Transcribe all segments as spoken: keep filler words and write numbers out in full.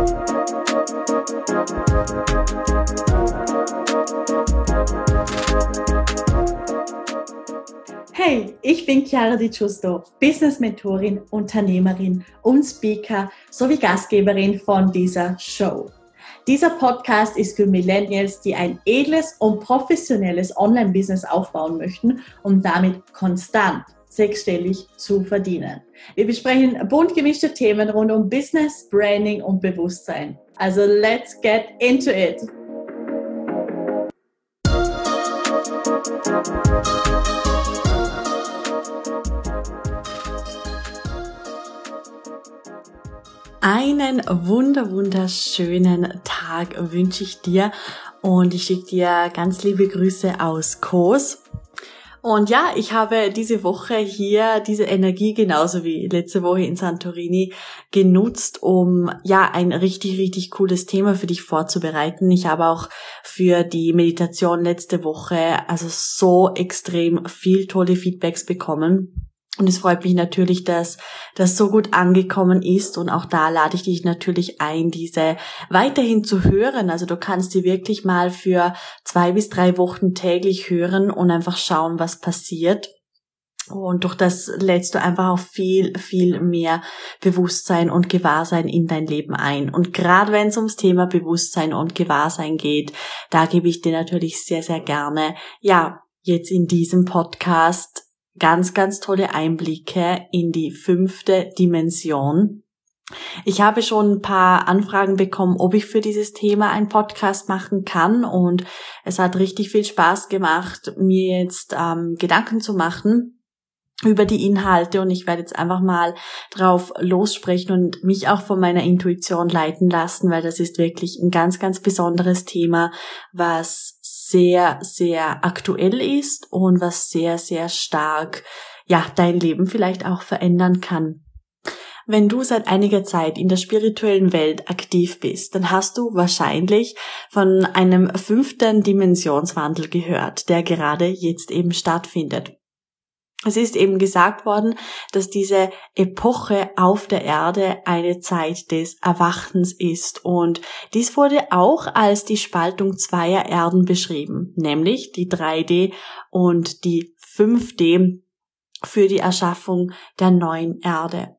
Hey, ich bin Chiara Di Giusto, Business-Mentorin, Unternehmerin und Speaker sowie Gastgeberin von dieser Show. Dieser Podcast ist für Millennials, die ein edles und professionelles Online-Business aufbauen möchten, um damit konstant sechsstellig zu verdienen. Wir besprechen bunt gemischte Themen rund um Business, Branding und Bewusstsein. Also let's get into it! Einen wunder wunderschönen Tag wünsche ich dir und ich schicke dir ganz liebe Grüße aus Kos. Und ja, ich habe diese Woche hier diese Energie genauso wie letzte Woche in Santorini genutzt, um ja ein richtig, richtig cooles Thema für dich vorzubereiten. Ich habe auch für die Meditation letzte Woche also so extrem viel tolle Feedbacks bekommen. Und es freut mich natürlich, dass das so gut angekommen ist und auch da lade ich dich natürlich ein, diese weiterhin zu hören. Also du kannst die wirklich mal für zwei bis drei Wochen täglich hören und einfach schauen, was passiert. Und durch das lädst du einfach auch viel, viel mehr Bewusstsein und Gewahrsein in dein Leben ein. Und gerade wenn es ums Thema Bewusstsein und Gewahrsein geht, da gebe ich dir natürlich sehr, sehr gerne, ja, jetzt in diesem Podcast ganz, ganz tolle Einblicke in die fünfte Dimension. Ich habe schon ein paar Anfragen bekommen, ob ich für dieses Thema einen Podcast machen kann und es hat richtig viel Spaß gemacht, mir jetzt ähm, Gedanken zu machen über die Inhalte und ich werde jetzt einfach mal drauf lossprechen und mich auch von meiner Intuition leiten lassen, weil das ist wirklich ein ganz, ganz besonderes Thema, was sehr, sehr aktuell ist und was sehr, sehr stark, ja, dein Leben vielleicht auch verändern kann. Wenn du seit einiger Zeit in der spirituellen Welt aktiv bist, dann hast du wahrscheinlich von einem fünften Dimensionswandel gehört, der gerade jetzt eben stattfindet. Es ist eben gesagt worden, dass diese Epoche auf der Erde eine Zeit des Erwachens ist und dies wurde auch als die Spaltung zweier Erden beschrieben, nämlich die drei D und die fünf D für die Erschaffung der neuen Erde.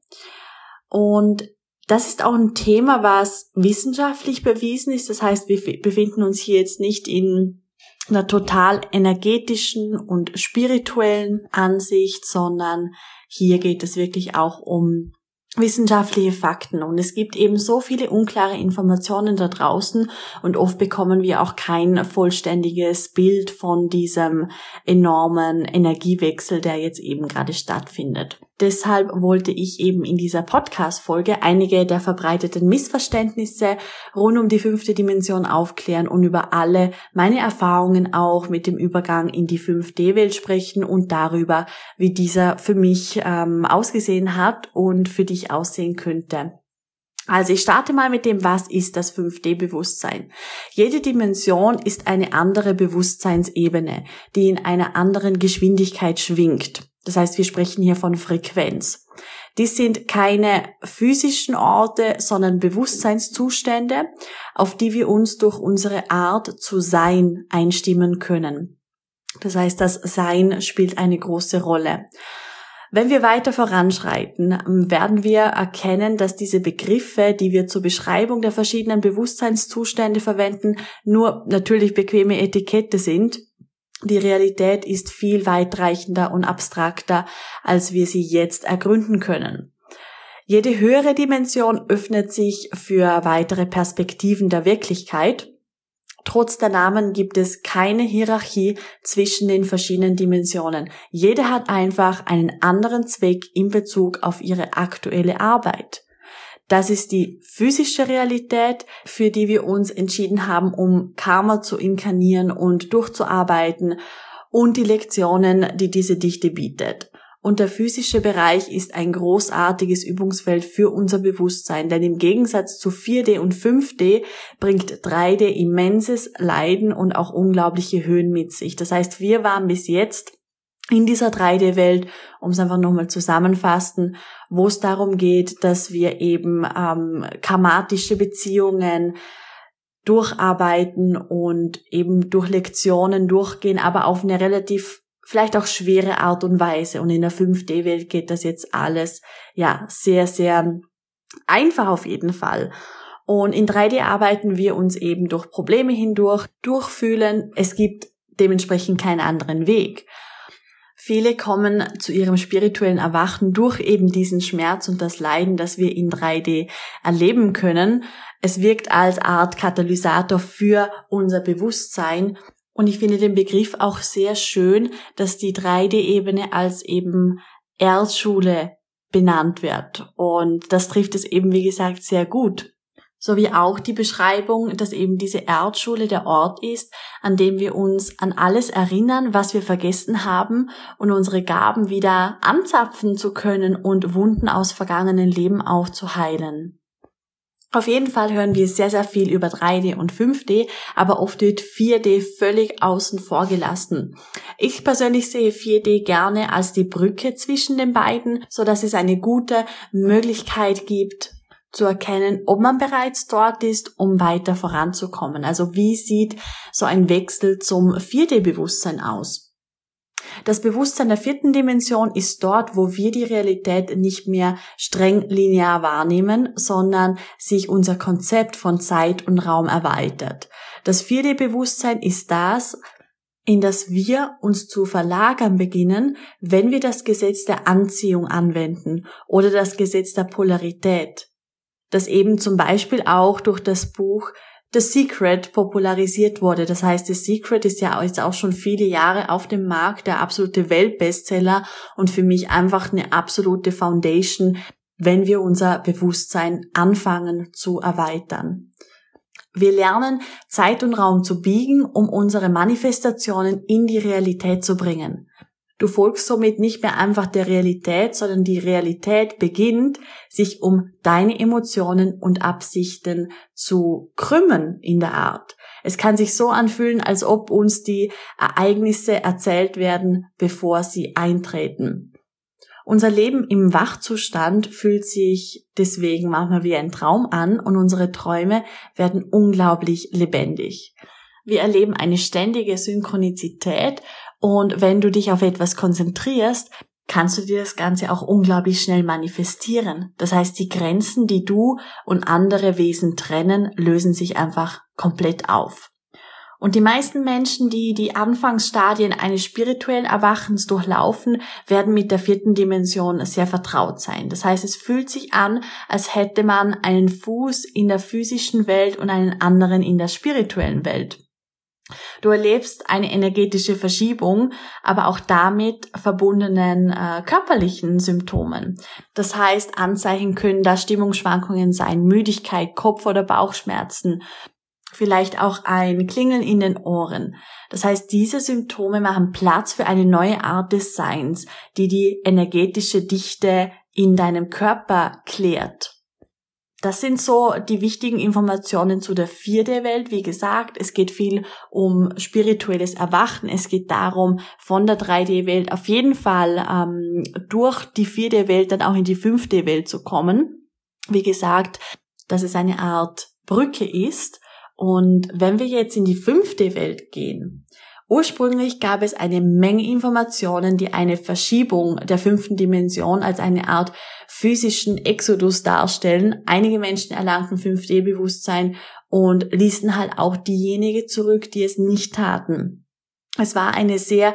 Und das ist auch ein Thema, was wissenschaftlich bewiesen ist, das heißt, wir befinden uns hier jetzt nicht in einer total energetischen und spirituellen Ansicht, sondern hier geht es wirklich auch um wissenschaftliche Fakten und es gibt eben so viele unklare Informationen da draußen und oft bekommen wir auch kein vollständiges Bild von diesem enormen Energiewechsel, der jetzt eben gerade stattfindet. Deshalb wollte ich eben in dieser Podcast-Folge einige der verbreiteten Missverständnisse rund um die fünfte Dimension aufklären und über alle meine Erfahrungen auch mit dem Übergang in die fünf D Welt sprechen und darüber, wie dieser für mich ähm, ausgesehen hat und für dich aussehen könnte. Also ich starte mal mit dem, was ist das fünf D Bewusstsein? Jede Dimension ist eine andere Bewusstseinsebene, die in einer anderen Geschwindigkeit schwingt. Das heißt, wir sprechen hier von Frequenz. Dies sind keine physischen Orte, sondern Bewusstseinszustände, auf die wir uns durch unsere Art zu sein einstimmen können. Das heißt, das Sein spielt eine große Rolle. Wenn wir weiter voranschreiten, werden wir erkennen, dass diese Begriffe, die wir zur Beschreibung der verschiedenen Bewusstseinszustände verwenden, nur natürlich bequeme Etikette sind. Die Realität ist viel weitreichender und abstrakter, als wir sie jetzt ergründen können. Jede höhere Dimension öffnet sich für weitere Perspektiven der Wirklichkeit. Trotz der Namen gibt es keine Hierarchie zwischen den verschiedenen Dimensionen. Jede hat einfach einen anderen Zweck in Bezug auf ihre aktuelle Arbeit. Das ist die physische Realität, für die wir uns entschieden haben, um Karma zu inkarnieren und durchzuarbeiten und die Lektionen, die diese Dichte bietet. Und der physische Bereich ist ein großartiges Übungsfeld für unser Bewusstsein, denn im Gegensatz zu vier D und fünf D bringt drei D immenses Leiden und auch unglaubliche Höhen mit sich. Das heißt, wir waren bis jetzt in dieser drei D-Welt, um es einfach nochmal zusammenfassen, wo es darum geht, dass wir eben ähm, karmatische Beziehungen durcharbeiten und eben durch Lektionen durchgehen, aber auf eine relativ, vielleicht auch schwere Art und Weise. Und in der fünf D-Welt geht das jetzt alles, ja, sehr, sehr einfach auf jeden Fall. Und in drei D arbeiten wir uns eben durch Probleme hindurch, durchfühlen. Es gibt dementsprechend keinen anderen Weg. Viele kommen zu ihrem spirituellen Erwachen durch eben diesen Schmerz und das Leiden, das wir in drei D erleben können. Es wirkt als Art Katalysator für unser Bewusstsein. Und ich finde den Begriff auch sehr schön, dass die drei D-Ebene als eben Erdschule benannt wird. Und das trifft es eben, wie gesagt, sehr gut. Sowie auch die Beschreibung, dass eben diese Erdschule der Ort ist, an dem wir uns an alles erinnern, was wir vergessen haben und unsere Gaben wieder anzapfen zu können und Wunden aus vergangenen Leben auch zu heilen. Auf jeden Fall hören wir sehr, sehr viel über drei D und fünf D, aber oft wird vier D völlig außen vor gelassen. Ich persönlich sehe vier D gerne als die Brücke zwischen den beiden, so dass es eine gute Möglichkeit gibt, zu erkennen, ob man bereits dort ist, um weiter voranzukommen. Also wie sieht so ein Wechsel zum vier D-Bewusstsein aus? Das Bewusstsein der vierten Dimension ist dort, wo wir die Realität nicht mehr streng linear wahrnehmen, sondern sich unser Konzept von Zeit und Raum erweitert. Das vier D-Bewusstsein ist das, in das wir uns zu verlagern beginnen, wenn wir das Gesetz der Anziehung anwenden oder das Gesetz der Polarität, das eben zum Beispiel auch durch das Buch The Secret popularisiert wurde. Das heißt, The Secret ist ja jetzt auch schon viele Jahre auf dem Markt, der absolute Weltbestseller und für mich einfach eine absolute Foundation, wenn wir unser Bewusstsein anfangen zu erweitern. Wir lernen, Zeit und Raum zu biegen, um unsere Manifestationen in die Realität zu bringen. Du folgst somit nicht mehr einfach der Realität, sondern die Realität beginnt, sich um deine Emotionen und Absichten zu krümmen in der Art. Es kann sich so anfühlen, als ob uns die Ereignisse erzählt werden, bevor sie eintreten. Unser Leben im Wachzustand fühlt sich deswegen manchmal wie ein Traum an und unsere Träume werden unglaublich lebendig. Wir erleben eine ständige Synchronizität und wenn du dich auf etwas konzentrierst, kannst du dir das Ganze auch unglaublich schnell manifestieren. Das heißt, die Grenzen, die du und andere Wesen trennen, lösen sich einfach komplett auf. Und die meisten Menschen, die die Anfangsstadien eines spirituellen Erwachens durchlaufen, werden mit der vierten Dimension sehr vertraut sein. Das heißt, es fühlt sich an, als hätte man einen Fuß in der physischen Welt und einen anderen in der spirituellen Welt. Du erlebst eine energetische Verschiebung, aber auch damit verbundenen äh, körperlichen Symptomen. Das heißt, Anzeichen können da Stimmungsschwankungen sein, Müdigkeit, Kopf- oder Bauchschmerzen, vielleicht auch ein Klingeln in den Ohren. Das heißt, diese Symptome machen Platz für eine neue Art des Seins, die die energetische Dichte in deinem Körper klärt. Das sind so die wichtigen Informationen zu der vier D-Welt. Wie gesagt, es geht viel um spirituelles Erwachen. Es geht darum, von der drei D-Welt auf jeden Fall ähm, durch die vier D-Welt dann auch in die fünf D-Welt zu kommen. Wie gesagt, dass es eine Art Brücke ist. Und wenn wir jetzt in die fünf D-Welt gehen, ursprünglich gab es eine Menge Informationen, die eine Verschiebung der fünften Dimension als eine Art physischen Exodus darstellen. Einige Menschen erlangten fünf D-Bewusstsein und ließen halt auch diejenigen zurück, die es nicht taten. Es war eine sehr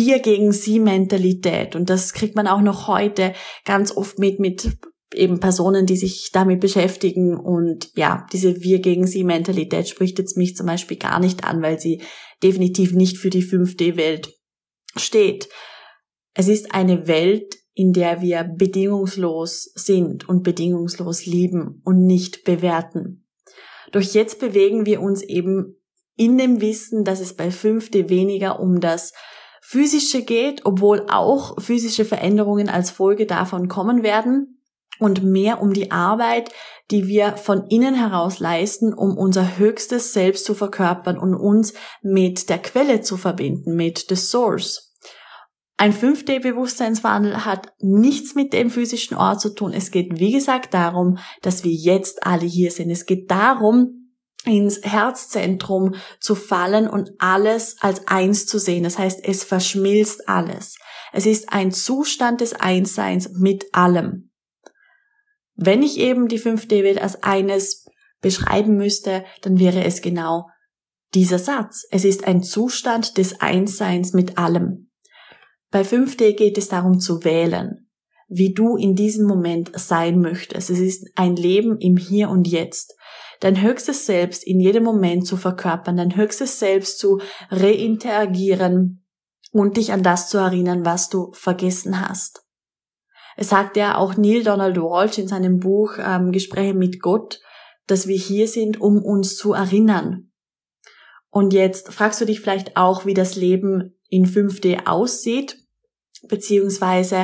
Wir-gegen-Sie-Mentalität und das kriegt man auch noch heute ganz oft mit, mit eben Personen, die sich damit beschäftigen und ja, diese Wir-gegen-Sie-Mentalität spricht jetzt mich zum Beispiel gar nicht an, weil sie definitiv nicht für die fünf D-Welt steht. Es ist eine Welt, in der wir bedingungslos sind und bedingungslos lieben und nicht bewerten. Doch jetzt bewegen wir uns eben in dem Wissen, dass es bei fünf D weniger um das Physische geht, obwohl auch physische Veränderungen als Folge davon kommen werden, und mehr um die Arbeit, die wir von innen heraus leisten, um unser höchstes Selbst zu verkörpern und uns mit der Quelle zu verbinden, mit the Source. Ein fünf D-Bewusstseinswandel hat nichts mit dem physischen Ort zu tun. Es geht, wie gesagt, darum, dass wir jetzt alle hier sind. Es geht darum, ins Herzzentrum zu fallen und alles als eins zu sehen. Das heißt, es verschmilzt alles. Es ist ein Zustand des Einsseins mit allem. Wenn ich eben die fünf D-Welt als eines beschreiben müsste, dann wäre es genau dieser Satz. Es ist ein Zustand des Einsseins mit allem. Bei fünf D geht es darum zu wählen, wie du in diesem Moment sein möchtest. Es ist ein Leben im Hier und Jetzt. Dein höchstes Selbst in jedem Moment zu verkörpern, dein höchstes Selbst zu reinteragieren und dich an das zu erinnern, was du vergessen hast. Es sagt ja auch Neale Donald Walsch in seinem Buch ähm, Gespräche mit Gott, dass wir hier sind, um uns zu erinnern. Und jetzt fragst du dich vielleicht auch, wie das Leben in fünf D aussieht, beziehungsweise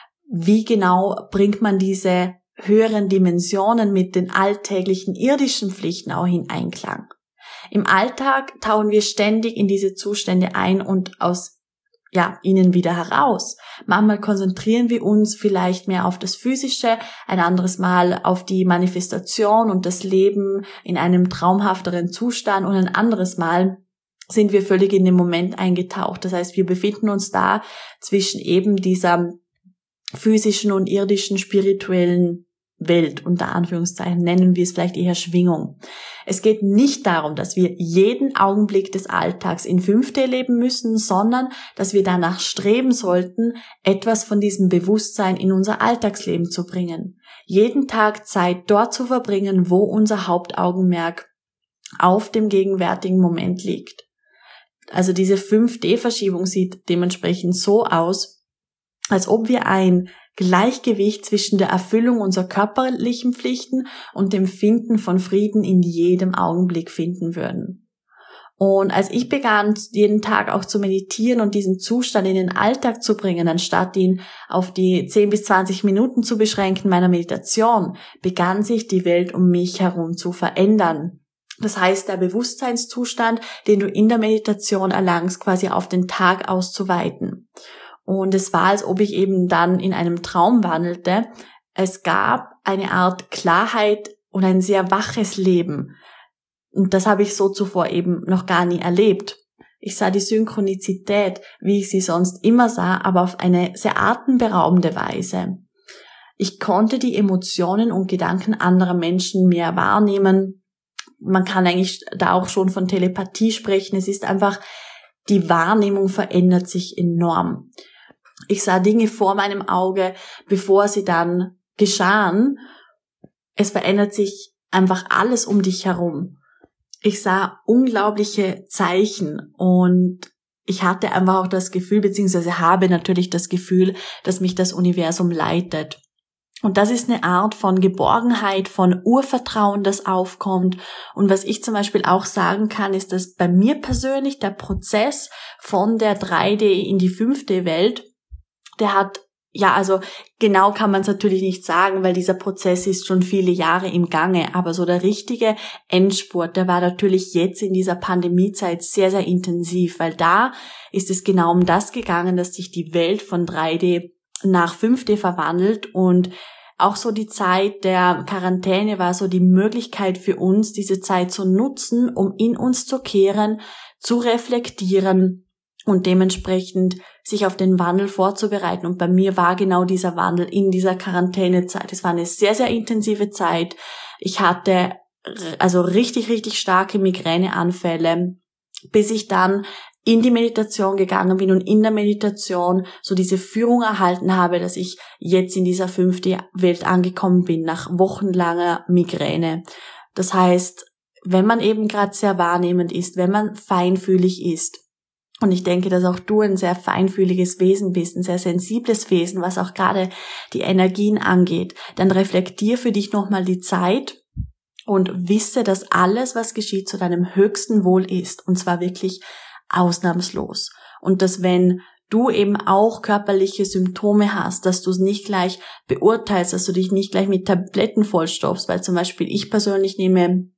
wie genau bringt man diese höheren Dimensionen mit den alltäglichen irdischen Pflichten auch in Einklang. Im Alltag tauchen wir ständig in diese Zustände ein und aus ja, ihnen wieder heraus. Manchmal konzentrieren wir uns vielleicht mehr auf das Physische, ein anderes Mal auf die Manifestation und das Leben in einem traumhafteren Zustand und ein anderes Mal sind wir völlig in den Moment eingetaucht. Das heißt, wir befinden uns da zwischen eben dieser physischen und irdischen, spirituellen Welt, unter Anführungszeichen, nennen wir es vielleicht eher Schwingung. Es geht nicht darum, dass wir jeden Augenblick des Alltags in fünf D leben müssen, sondern dass wir danach streben sollten, etwas von diesem Bewusstsein in unser Alltagsleben zu bringen. Jeden Tag Zeit dort zu verbringen, wo unser Hauptaugenmerk auf dem gegenwärtigen Moment liegt. Also diese fünf D Verschiebung sieht dementsprechend so aus, als ob wir ein Gleichgewicht zwischen der Erfüllung unserer körperlichen Pflichten und dem Finden von Frieden in jedem Augenblick finden würden. Und als ich begann, jeden Tag auch zu meditieren und diesen Zustand in den Alltag zu bringen, anstatt ihn auf die zehn bis zwanzig Minuten zu beschränken meiner Meditation, begann sich die Welt um mich herum zu verändern. Das heißt, der Bewusstseinszustand, den du in der Meditation erlangst, quasi auf den Tag auszuweiten. Und es war, als ob ich eben dann in einem Traum wandelte. Es gab eine Art Klarheit und ein sehr waches Leben. Und das habe ich so zuvor eben noch gar nie erlebt. Ich sah die Synchronizität, wie ich sie sonst immer sah, aber auf eine sehr atemberaubende Weise. Ich konnte die Emotionen und Gedanken anderer Menschen mehr wahrnehmen. Man kann eigentlich da auch schon von Telepathie sprechen. Es ist einfach, die Wahrnehmung verändert sich enorm. Ich sah Dinge vor meinem Auge, bevor sie dann geschahen. Es verändert sich einfach alles um dich herum. Ich sah unglaubliche Zeichen und ich hatte einfach auch das Gefühl, beziehungsweise habe natürlich das Gefühl, dass mich das Universum leitet. Und das ist eine Art von Geborgenheit, von Urvertrauen, das aufkommt. Und was ich zum Beispiel auch sagen kann, ist, dass bei mir persönlich der Prozess von der drei D in die fünf D Welt, der hat, ja, also genau kann man es natürlich nicht sagen, weil dieser Prozess ist schon viele Jahre im Gange. Aber so der richtige Endspurt, der war natürlich jetzt in dieser Pandemiezeit sehr, sehr intensiv, weil da ist es genau um das gegangen, dass sich die Welt von drei D nach fünf D verwandelt und auch so die Zeit der Quarantäne war so die Möglichkeit für uns, diese Zeit zu nutzen, um in uns zu kehren, zu reflektieren und dementsprechend sich auf den Wandel vorzubereiten. Und bei mir war genau dieser Wandel in dieser Quarantänezeit. Es war eine sehr, sehr intensive Zeit. Ich hatte also richtig, richtig starke Migräneanfälle, bis ich dann in die Meditation gegangen bin und in der Meditation so diese Führung erhalten habe, dass ich jetzt in dieser fünf D Welt angekommen bin, nach wochenlanger Migräne. Das heißt, wenn man eben gerade sehr wahrnehmend ist, wenn man feinfühlig ist, und ich denke, dass auch du ein sehr feinfühliges Wesen bist, ein sehr sensibles Wesen, was auch gerade die Energien angeht, dann reflektier für dich nochmal die Zeit und wisse, dass alles, was geschieht, zu deinem höchsten Wohl ist, und zwar wirklich ausnahmslos. Und dass wenn du eben auch körperliche Symptome hast, dass du es nicht gleich beurteilst, dass du dich nicht gleich mit Tabletten vollstopfst, weil zum Beispiel ich persönlich nehme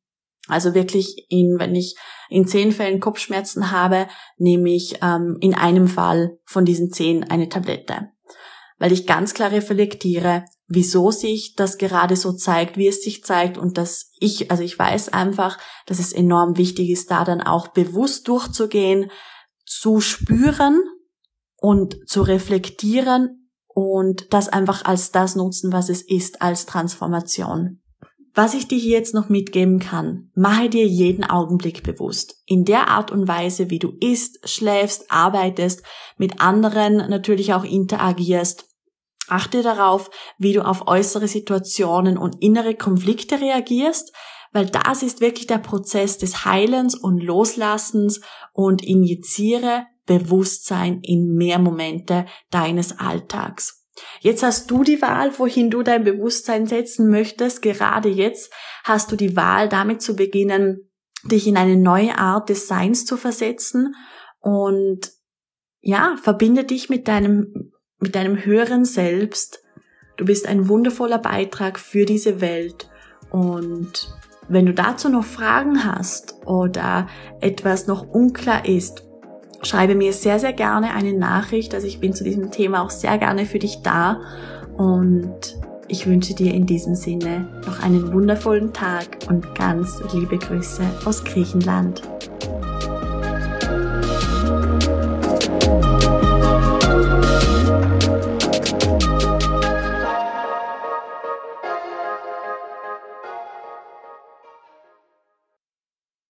Also wirklich, in, wenn ich in zehn Fällen Kopfschmerzen habe, nehme ich ähm, in einem Fall von diesen zehn eine Tablette. Weil ich ganz klar reflektiere, wieso sich das gerade so zeigt, wie es sich zeigt und dass ich, also ich weiß einfach, dass es enorm wichtig ist, da dann auch bewusst durchzugehen, zu spüren und zu reflektieren und das einfach als das nutzen, was es ist, als Transformation. Was ich dir hier jetzt noch mitgeben kann, mache dir jeden Augenblick bewusst. In der Art und Weise, wie du isst, schläfst, arbeitest, mit anderen natürlich auch interagierst. Achte darauf, wie du auf äußere Situationen und innere Konflikte reagierst, weil das ist wirklich der Prozess des Heilens und Loslassens und injiziere Bewusstsein in mehr Momente deines Alltags. Jetzt hast du die Wahl, wohin du dein Bewusstsein setzen möchtest. Gerade jetzt hast du die Wahl, damit zu beginnen, dich in eine neue Art des Seins zu versetzen und ja, verbinde dich mit deinem, mit deinem höheren Selbst. Du bist ein wundervoller Beitrag für diese Welt und wenn du dazu noch Fragen hast oder etwas noch unklar ist, schreibe mir sehr, sehr gerne eine Nachricht. Also ich bin zu diesem Thema auch sehr gerne für dich da. Und ich wünsche dir in diesem Sinne noch einen wundervollen Tag und ganz liebe Grüße aus Griechenland.